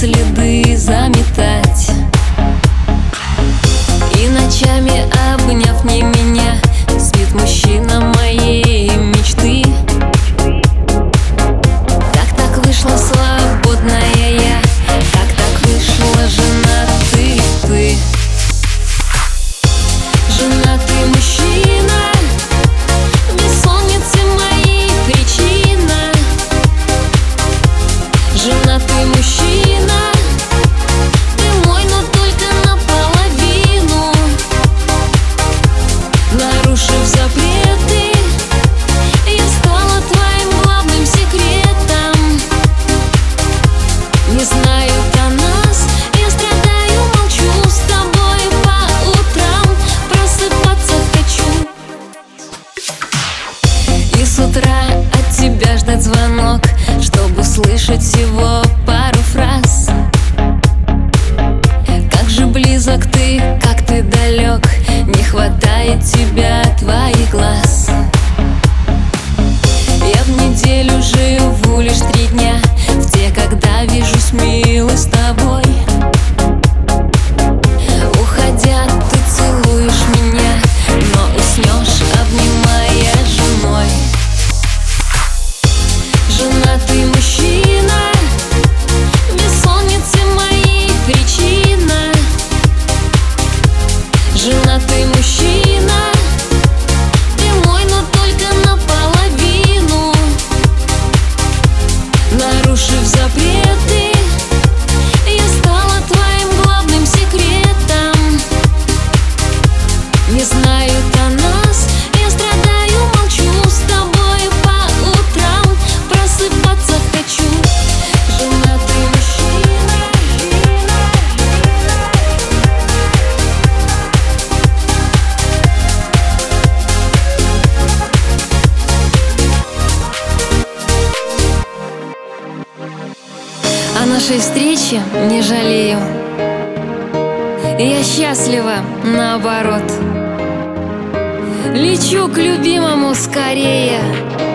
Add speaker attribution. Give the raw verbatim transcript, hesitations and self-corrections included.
Speaker 1: следы заметать. И ночами, обняв не меня, спит мужчина моей мечты. Как так вышла свободная я, как так вышла женатый ты. Женатый мужчина, бессонницы моей причина. Женатый мужчина, ты мой, но только наполовину. Нарушив запреты, я стала твоим главным секретом. Не знают о нас, я страдаю, молчу с тобой по утрам. Просыпаться хочу и с утра от тебя ждать звонок, чтобы слышать всего пару фраз. Как же близок ты, как ты далек, не хватает тебя, твоих глаз. Я в неделю живу лишь три дня, в те, когда вижусь милой с тобой. Уходя, ты целуешь меня, но уснешь, обнимая женой. Женатый мужчина, бессонницы моей причина. Женатый мужчина, ты мой, но только наполовину. Нарушив запреты, я стала твоим главным секретом. Не знают о нас, я страдаю, молчу с тобой по утрам. Просыпаться хочу. Женатый мужчина, о нашей встрече не жалею. Я счастлива, наоборот. Лечу к любимому скорее.